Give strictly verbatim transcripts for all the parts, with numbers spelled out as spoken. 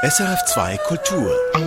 S R F zwei Kultur.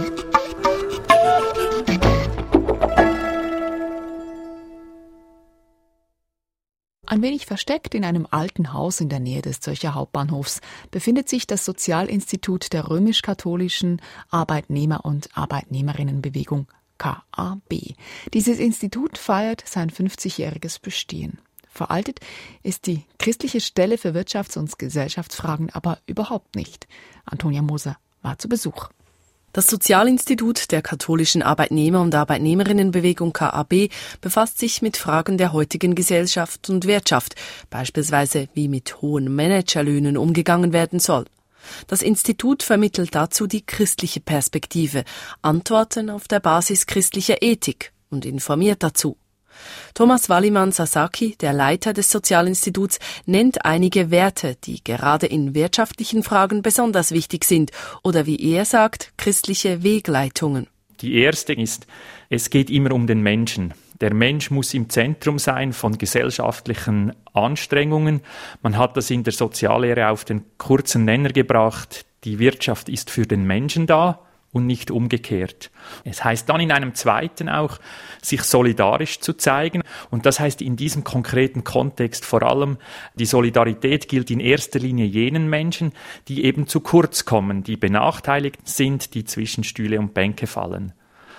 Ein wenig versteckt in einem alten Haus in der Nähe des Zürcher Hauptbahnhofs befindet sich das Sozialinstitut der römisch-katholischen Arbeitnehmer- und Arbeitnehmerinnenbewegung K A B. Dieses Institut feiert sein fünfzigjähriges Bestehen. Veraltet ist die christliche Stelle für Wirtschafts- und Gesellschaftsfragen aber überhaupt nicht. Antonia Moser war zu Besuch. Das Sozialinstitut der katholischen Arbeitnehmer- und Arbeitnehmerinnenbewegung K A B befasst sich mit Fragen der heutigen Gesellschaft und Wirtschaft, beispielsweise wie mit hohen Managerlöhnen umgegangen werden soll. Das Institut vermittelt dazu die christliche Perspektive, Antworten auf der Basis christlicher Ethik und informiert dazu. Thomas Wallimann-Sasaki, der Leiter des Sozialinstituts, nennt einige Werte, die gerade in wirtschaftlichen Fragen besonders wichtig sind oder wie er sagt, christliche Wegleitungen. Die erste ist, es geht immer um den Menschen. Der Mensch muss im Zentrum sein von gesellschaftlichen Anstrengungen. Man hat das in der Soziallehre auf den kurzen Nenner gebracht. Die Wirtschaft ist für den Menschen da und nicht umgekehrt. Es heißt dann in einem zweiten auch, sich solidarisch zu zeigen. Und das heißt in diesem konkreten Kontext vor allem, die Solidarität gilt in erster Linie jenen Menschen, die eben zu kurz kommen, die benachteiligt sind, die zwischen Stühle und Bänke fallen.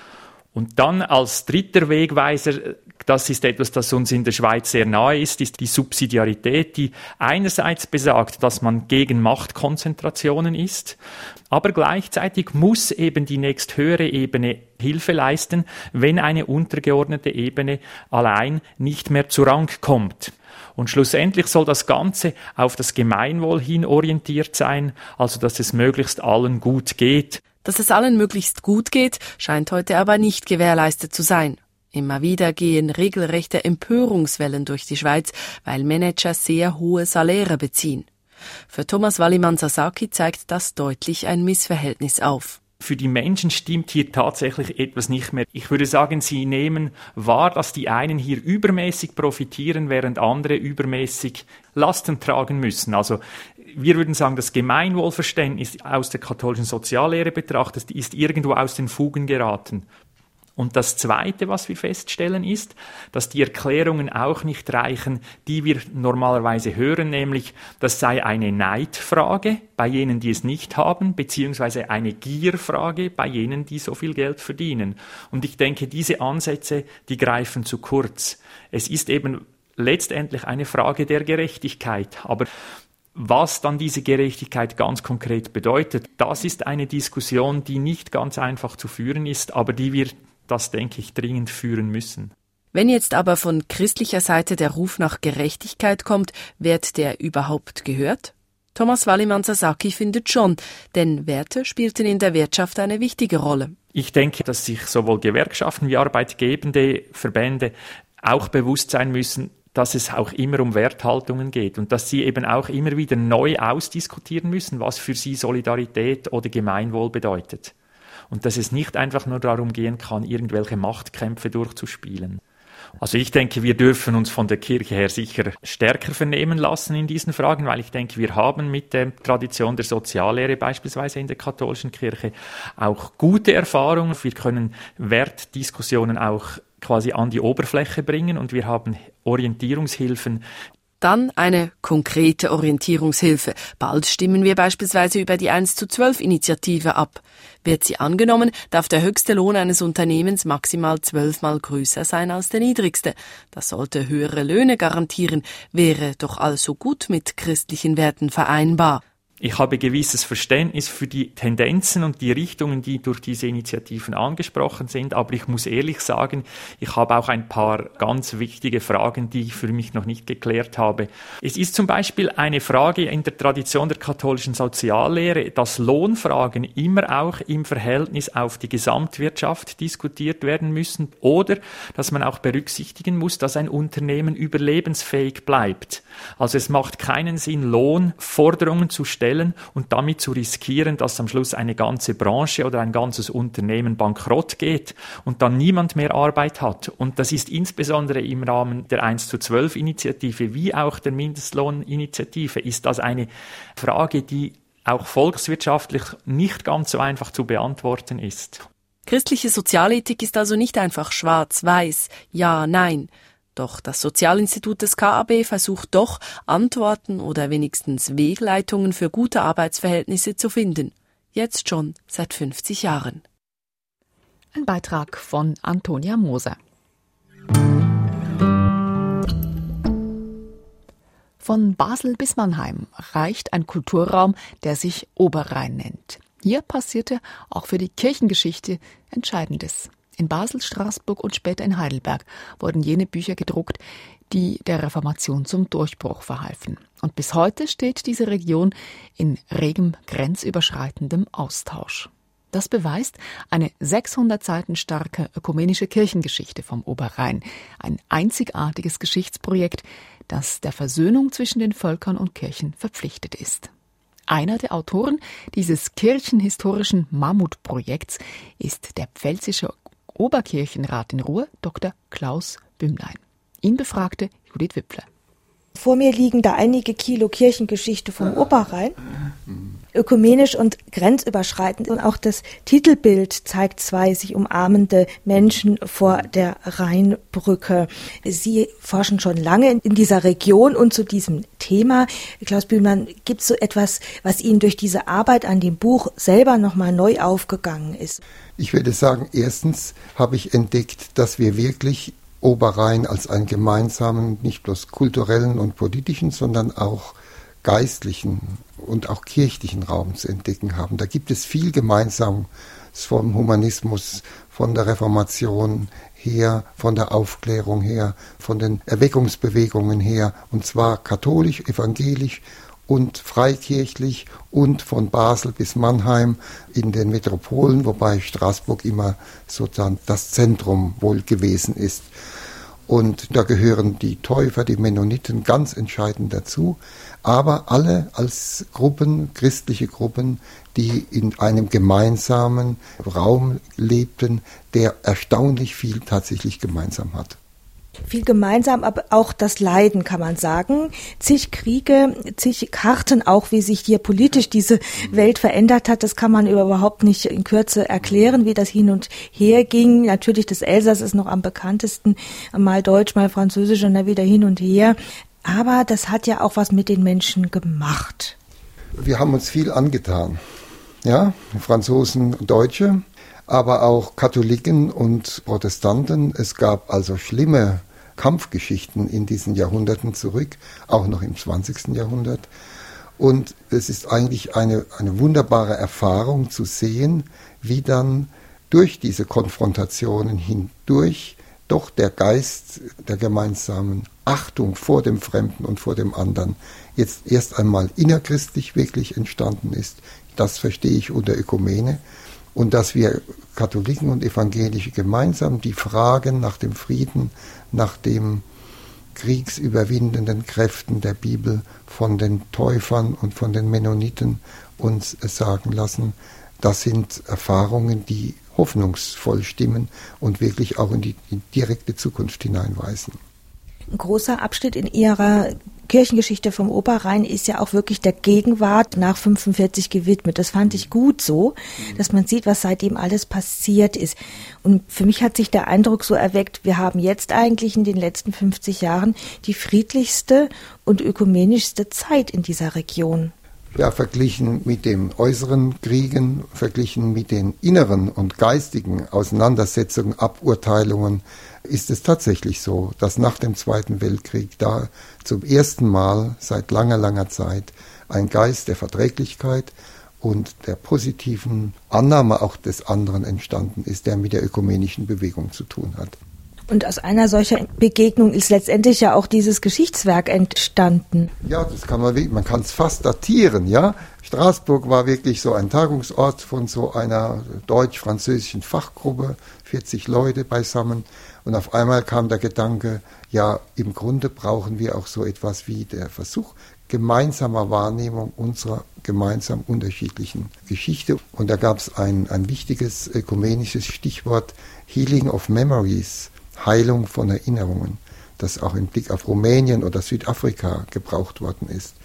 Und dann als dritter Wegweiser, das ist etwas, das uns in der Schweiz sehr nahe ist, ist die Subsidiarität, die einerseits besagt, dass man gegen Machtkonzentrationen ist, aber gleichzeitig muss eben die nächsthöhere Ebene Hilfe leisten, wenn eine untergeordnete Ebene allein nicht mehr zu Rang kommt. Und schlussendlich soll das Ganze auf das Gemeinwohl hin orientiert sein, also dass es möglichst allen gut geht. Dass es allen möglichst gut geht, scheint heute aber nicht gewährleistet zu sein. Immer wieder gehen regelrechte Empörungswellen durch die Schweiz, weil Manager sehr hohe Saläre beziehen. Für Thomas Wallimann-Sasaki zeigt das deutlich ein Missverhältnis auf. Für die Menschen stimmt hier tatsächlich etwas nicht mehr. Ich würde sagen, sie nehmen wahr, dass die einen hier übermäßig profitieren, während andere übermäßig Lasten tragen müssen. Also wir würden sagen, das Gemeinwohlverständnis aus der katholischen Soziallehre betrachtet, ist irgendwo aus den Fugen geraten. Und das Zweite, was wir feststellen, ist, dass die Erklärungen auch nicht reichen, die wir normalerweise hören, nämlich, das sei eine Neidfrage bei jenen, die es nicht haben, beziehungsweise eine Gierfrage bei jenen, die so viel Geld verdienen. Und ich denke, diese Ansätze, die greifen zu kurz. Es ist eben letztendlich eine Frage der Gerechtigkeit, aber was dann diese Gerechtigkeit ganz konkret bedeutet, das ist eine Diskussion, die nicht ganz einfach zu führen ist, aber die wir, das denke ich, dringend führen müssen. Wenn jetzt aber von christlicher Seite der Ruf nach Gerechtigkeit kommt, wird der überhaupt gehört? Thomas Wallimann-Sasaki findet schon, denn Werte spielten in der Wirtschaft eine wichtige Rolle. Ich denke, dass sich sowohl Gewerkschaften wie arbeitgebende Verbände auch bewusst sein müssen, dass es auch immer um Werthaltungen geht und dass sie eben auch immer wieder neu ausdiskutieren müssen, was für sie Solidarität oder Gemeinwohl bedeutet. Und dass es nicht einfach nur darum gehen kann, irgendwelche Machtkämpfe durchzuspielen. Also ich denke, wir dürfen uns von der Kirche her sicher stärker vernehmen lassen in diesen Fragen, weil ich denke, wir haben mit der Tradition der Soziallehre beispielsweise in der katholischen Kirche auch gute Erfahrungen. Wir können Wertdiskussionen auch quasi an die Oberfläche bringen und wir haben Orientierungshilfen. Dann eine konkrete Orientierungshilfe. Bald stimmen wir beispielsweise über die eins zu zwölf Initiative ab. Wird sie angenommen, darf der höchste Lohn eines Unternehmens maximal zwölfmal größer sein als der niedrigste. Das sollte höhere Löhne garantieren, wäre doch also gut mit christlichen Werten vereinbar. Ich habe gewisses Verständnis für die Tendenzen und die Richtungen, die durch diese Initiativen angesprochen sind, aber ich muss ehrlich sagen, ich habe auch ein paar ganz wichtige Fragen, die ich für mich noch nicht geklärt habe. Es ist zum Beispiel eine Frage in der Tradition der katholischen Soziallehre, dass Lohnfragen immer auch im Verhältnis auf die Gesamtwirtschaft diskutiert werden müssen oder dass man auch berücksichtigen muss, dass ein Unternehmen überlebensfähig bleibt. Also es macht keinen Sinn, Lohnforderungen zu stellen und damit zu riskieren, dass am Schluss eine ganze Branche oder ein ganzes Unternehmen bankrott geht und dann niemand mehr Arbeit hat. Und das ist insbesondere im Rahmen der eins zu zwölf Initiative wie auch der Mindestlohninitiative ist das eine Frage, die auch volkswirtschaftlich nicht ganz so einfach zu beantworten ist. Christliche Sozialethik ist also nicht einfach schwarz-weiß, ja, nein. Doch das Sozialinstitut des K A B versucht doch, Antworten oder wenigstens Wegleitungen für gute Arbeitsverhältnisse zu finden. Jetzt schon seit fünfzig Jahren. Ein Beitrag von Antonia Moser. Von Basel bis Mannheim reicht ein Kulturraum, der sich Oberrhein nennt. Hier passierte auch für die Kirchengeschichte Entscheidendes. In Basel, Straßburg und später in Heidelberg wurden jene Bücher gedruckt, die der Reformation zum Durchbruch verhalfen. Und bis heute steht diese Region in regem grenzüberschreitendem Austausch. Das beweist eine sechshundert Seiten starke ökumenische Kirchengeschichte vom Oberrhein, ein einzigartiges Geschichtsprojekt, das der Versöhnung zwischen den Völkern und Kirchen verpflichtet ist. Einer der Autoren dieses kirchenhistorischen Mammutprojekts ist der pfälzische Oberkirchenrat in Ruhr, Doktor Klaus Bümlein. Ihn befragte Judith Wipfler. Vor mir liegen da einige Kilo Kirchengeschichte vom Oberrhein, ökumenisch und grenzüberschreitend. Und auch das Titelbild zeigt zwei sich umarmende Menschen vor der Rheinbrücke. Sie forschen schon lange in dieser Region und zu diesem Thema. Klaus Bümlein, gibt es so etwas, was Ihnen durch diese Arbeit an dem Buch selber nochmal neu aufgegangen ist? Ich würde sagen, erstens habe ich entdeckt, dass wir wirklich Oberrhein als einen gemeinsamen, nicht bloß kulturellen und politischen, sondern auch geistlichen und auch kirchlichen Raum zu entdecken haben. Da gibt es viel Gemeinsames vom Humanismus, von der Reformation her, von der Aufklärung her, von den Erweckungsbewegungen her, und zwar katholisch, evangelisch und freikirchlich und von Basel bis Mannheim in den Metropolen, wobei Straßburg immer sozusagen das Zentrum wohl gewesen ist. Und da gehören die Täufer, die Mennoniten ganz entscheidend dazu, aber alle als Gruppen, christliche Gruppen, die in einem gemeinsamen Raum lebten, der erstaunlich viel tatsächlich gemeinsam hat. Viel gemeinsam, aber auch das Leiden, kann man sagen. Zig Kriege, zig Karten, auch wie sich hier politisch diese Welt verändert hat, das kann man überhaupt nicht in Kürze erklären, wie das hin und her ging. Natürlich, das Elsass ist noch am bekanntesten, mal Deutsch, mal Französisch und dann wieder hin und her. Aber das hat ja auch was mit den Menschen gemacht. Wir haben uns viel angetan, ja, Franzosen, Deutsche, aber auch Katholiken und Protestanten. Es gab also schlimme Kampfgeschichten in diesen Jahrhunderten zurück, auch noch im zwanzigsten Jahrhundert. Und es ist eigentlich eine, eine wunderbare Erfahrung zu sehen, wie dann durch diese Konfrontationen hindurch doch der Geist der gemeinsamen Achtung vor dem Fremden und vor dem anderen jetzt erst einmal innerchristlich wirklich entstanden ist. Das verstehe ich unter Ökumene. Und dass wir Katholiken und Evangelische gemeinsam die Fragen nach dem Frieden, nach den kriegsüberwindenden Kräften der Bibel von den Täufern und von den Mennoniten uns sagen lassen, das sind Erfahrungen, die hoffnungsvoll stimmen und wirklich auch in die, in die direkte Zukunft hineinweisen. Ein großer Abschnitt in Ihrer Kirchengeschichte vom Oberrhein ist ja auch wirklich der Gegenwart nach fünfundvierzig gewidmet. Das fand ich gut so, dass man sieht, was seitdem alles passiert ist. Und für mich hat sich der Eindruck so erweckt, wir haben jetzt eigentlich in den letzten fünfzig Jahren die friedlichste und ökumenischste Zeit in dieser Region. Ja, verglichen mit den äußeren Kriegen, verglichen mit den inneren und geistigen Auseinandersetzungen, Aburteilungen, ist es tatsächlich so, dass nach dem Zweiten Weltkrieg da zum ersten Mal seit langer, langer Zeit ein Geist der Verträglichkeit und der positiven Annahme auch des anderen entstanden ist, der mit der ökumenischen Bewegung zu tun hat. Und aus einer solcher Begegnung ist letztendlich ja auch dieses Geschichtswerk entstanden. Ja, das kann man, man kann es fast datieren, ja. Straßburg war wirklich so ein Tagungsort von so einer deutsch-französischen Fachgruppe, vierzig Leute beisammen. Und auf einmal kam der Gedanke, ja, im Grunde brauchen wir auch so etwas wie der Versuch gemeinsamer Wahrnehmung unserer gemeinsam unterschiedlichen Geschichte. Und da gab es ein, ein wichtiges ökumenisches Stichwort, Healing of Memories, Heilung von Erinnerungen, das auch im Blick auf Rumänien oder Südafrika gebraucht worden ist.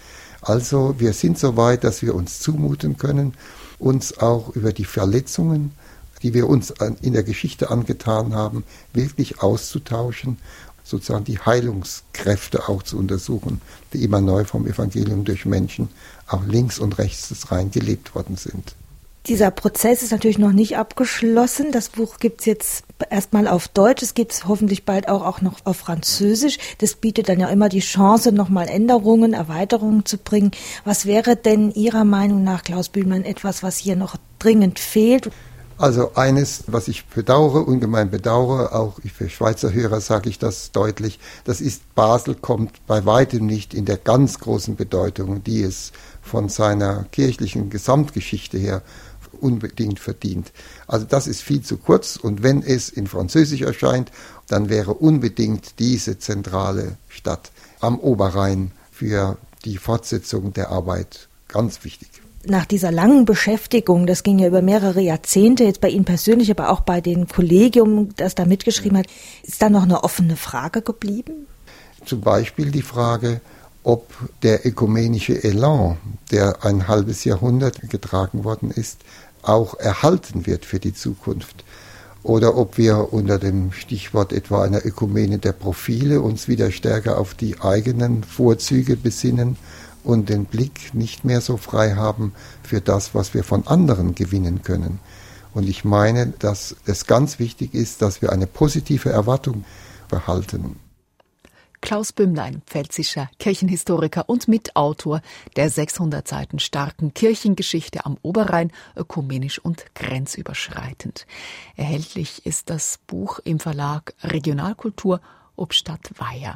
Also wir sind so weit, dass wir uns zumuten können, uns auch über die Verletzungen, die wir uns in der Geschichte angetan haben, wirklich auszutauschen, sozusagen die Heilungskräfte auch zu untersuchen, die immer neu vom Evangelium durch Menschen auch links und rechts des Rhein gelebt worden sind. Dieser Prozess ist natürlich noch nicht abgeschlossen. Das Buch gibt es jetzt erstmal auf Deutsch. Es gibt es hoffentlich bald auch, auch noch auf Französisch. Das bietet dann ja immer die Chance, nochmal Änderungen, Erweiterungen zu bringen. Was wäre denn Ihrer Meinung nach, Klaus Bühlmann, etwas, was hier noch dringend fehlt? Also eines, was ich bedauere, ungemein bedauere, auch für Schweizer Hörer sage ich das deutlich, das ist, Basel kommt bei weitem nicht in der ganz großen Bedeutung, die es von seiner kirchlichen Gesamtgeschichte her unbedingt verdient. Also das ist viel zu kurz, und wenn es in Französisch erscheint, dann wäre unbedingt diese zentrale Stadt am Oberrhein für die Fortsetzung der Arbeit ganz wichtig. Nach dieser langen Beschäftigung, das ging ja über mehrere Jahrzehnte, jetzt bei Ihnen persönlich, aber auch bei dem Kollegium, das da mitgeschrieben hat, ist da noch eine offene Frage geblieben? Zum Beispiel die Frage, ob der ökumenische Elan, der ein halbes Jahrhundert getragen worden ist, auch erhalten wird für die Zukunft. Oder ob wir unter dem Stichwort etwa einer Ökumene der Profile uns wieder stärker auf die eigenen Vorzüge besinnen und den Blick nicht mehr so frei haben für das, was wir von anderen gewinnen können. Und ich meine, dass es ganz wichtig ist, dass wir eine positive Erwartung behalten. Klaus Bümmlein, pfälzischer Kirchenhistoriker und Mitautor der sechshundert Seiten starken Kirchengeschichte am Oberrhein, ökumenisch und grenzüberschreitend. Erhältlich ist das Buch im Verlag Regionalkultur Obstadt Weiher.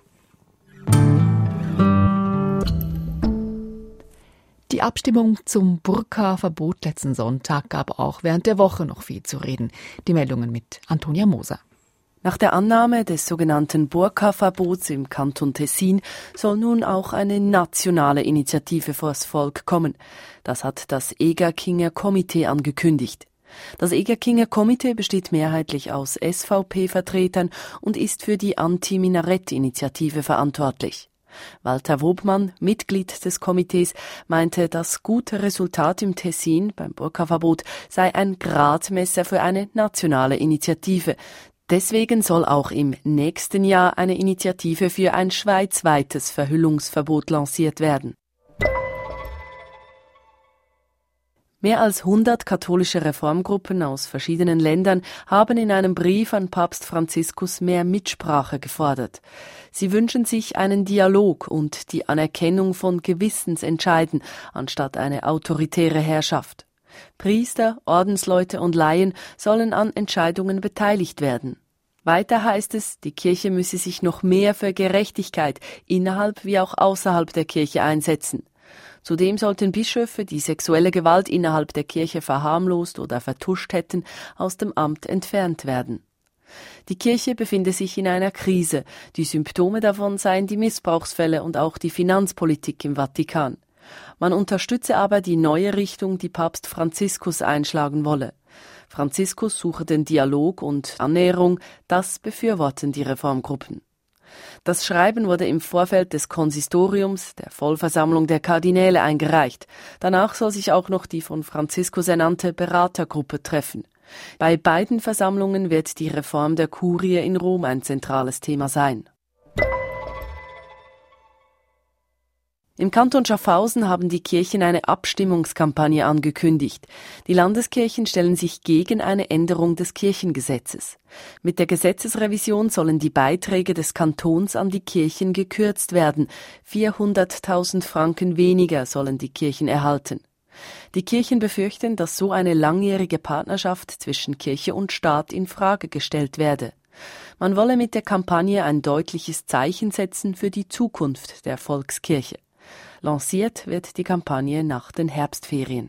Die Abstimmung zum Burka-Verbot letzten Sonntag gab auch während der Woche noch viel zu reden. Die Meldungen mit Antonia Moser. Nach der Annahme des sogenannten Burka-Verbots im Kanton Tessin soll nun auch eine nationale Initiative vors Volk kommen. Das hat das Egerkinger Komitee angekündigt. Das Egerkinger Komitee besteht mehrheitlich aus S V P-Vertretern und ist für die Anti-Minarett-Initiative verantwortlich. Walter Wobmann, Mitglied des Komitees, meinte, das gute Resultat im Tessin beim Burka-Verbot sei ein Gradmesser für eine nationale Initiative. Deswegen soll auch im nächsten Jahr eine Initiative für ein schweizweites Verhüllungsverbot lanciert werden. Mehr als hundert katholische Reformgruppen aus verschiedenen Ländern haben in einem Brief an Papst Franziskus mehr Mitsprache gefordert. Sie wünschen sich einen Dialog und die Anerkennung von Gewissensentscheiden anstatt eine autoritäre Herrschaft. Priester, Ordensleute und Laien sollen an Entscheidungen beteiligt werden. Weiter heißt es, die Kirche müsse sich noch mehr für Gerechtigkeit innerhalb wie auch außerhalb der Kirche einsetzen. Zudem sollten Bischöfe, die sexuelle Gewalt innerhalb der Kirche verharmlost oder vertuscht hätten, aus dem Amt entfernt werden. Die Kirche befinde sich in einer Krise. Die Symptome davon seien die Missbrauchsfälle und auch die Finanzpolitik im Vatikan. Man unterstütze aber die neue Richtung, die Papst Franziskus einschlagen wolle. Franziskus suche den Dialog und Annäherung, das befürworten die Reformgruppen. Das Schreiben wurde im Vorfeld des Konsistoriums, der Vollversammlung der Kardinäle, eingereicht. Danach soll sich auch noch die von Franziskus ernannte Beratergruppe treffen. Bei beiden Versammlungen wird die Reform der Kurie in Rom ein zentrales Thema sein. Im Kanton Schaffhausen haben die Kirchen eine Abstimmungskampagne angekündigt. Die Landeskirchen stellen sich gegen eine Änderung des Kirchengesetzes. Mit der Gesetzesrevision sollen die Beiträge des Kantons an die Kirchen gekürzt werden. vierhunderttausend Franken weniger sollen die Kirchen erhalten. Die Kirchen befürchten, dass so eine langjährige Partnerschaft zwischen Kirche und Staat in Frage gestellt werde. Man wolle mit der Kampagne ein deutliches Zeichen setzen für die Zukunft der Volkskirche. Lanciert wird die Kampagne nach den Herbstferien.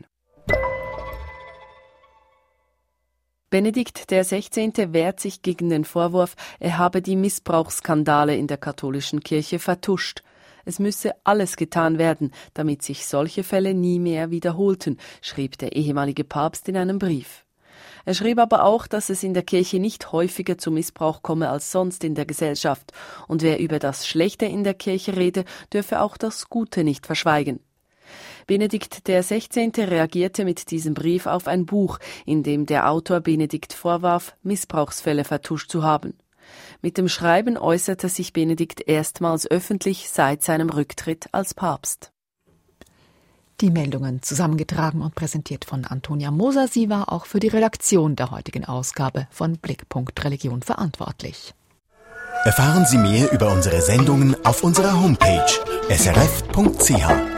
Benedikt der Sechzehnte wehrt sich gegen den Vorwurf, er habe die Missbrauchsskandale in der katholischen Kirche vertuscht. Es müsse alles getan werden, damit sich solche Fälle nie mehr wiederholten, schrieb der ehemalige Papst in einem Brief. Er schrieb aber auch, dass es in der Kirche nicht häufiger zu Missbrauch komme als sonst in der Gesellschaft. Und wer über das Schlechte in der Kirche rede, dürfe auch das Gute nicht verschweigen. Benedikt der Sechzehnte reagierte mit diesem Brief auf ein Buch, in dem der Autor Benedikt vorwarf, Missbrauchsfälle vertuscht zu haben. Mit dem Schreiben äußerte sich Benedikt erstmals öffentlich seit seinem Rücktritt als Papst. Die Meldungen zusammengetragen und präsentiert von Antonia Moser. Sie war auch für die Redaktion der heutigen Ausgabe von Blickpunkt Religion verantwortlich. Erfahren Sie mehr über unsere Sendungen auf unserer Homepage s r f punkt c h.